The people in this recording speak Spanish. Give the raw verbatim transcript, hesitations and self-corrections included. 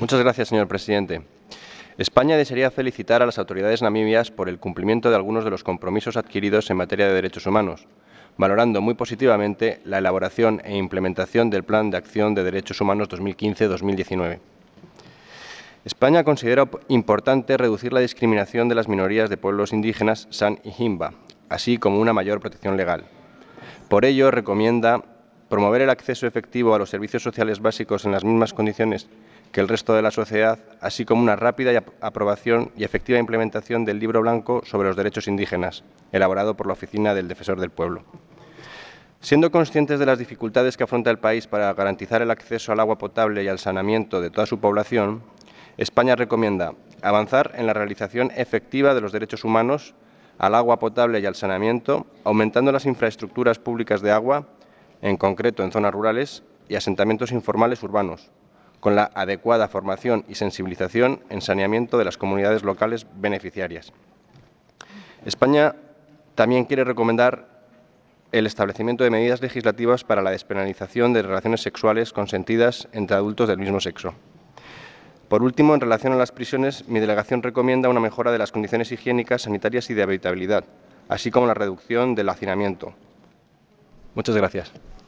Muchas gracias, señor presidente. España desearía felicitar a las autoridades namibias por el cumplimiento de algunos de los compromisos adquiridos en materia de derechos humanos, valorando muy positivamente la elaboración e implementación del Plan de Acción de Derechos Humanos dos mil quince a dos mil diecinueve. España considera importante reducir la discriminación de las minorías de pueblos indígenas San y Himba, así como una mayor protección legal. Por ello, recomienda promover el acceso efectivo a los servicios sociales básicos en las mismas condiciones que el resto de la sociedad, así como una rápida aprobación y efectiva implementación del Libro Blanco sobre los Derechos Indígenas, elaborado por la Oficina del Defensor del Pueblo. Siendo conscientes de las dificultades que afronta el país para garantizar el acceso al agua potable y al saneamiento de toda su población, España recomienda avanzar en la realización efectiva de los derechos humanos al agua potable y al saneamiento, aumentando las infraestructuras públicas de agua, en concreto en zonas rurales y asentamientos informales urbanos, con la adecuada formación y sensibilización en saneamiento de las comunidades locales beneficiarias. España también quiere recomendar el establecimiento de medidas legislativas para la despenalización de relaciones sexuales consentidas entre adultos del mismo sexo. Por último, en relación a las prisiones, mi delegación recomienda una mejora de las condiciones higiénicas, sanitarias y de habitabilidad, así como la reducción del hacinamiento. Muchas gracias.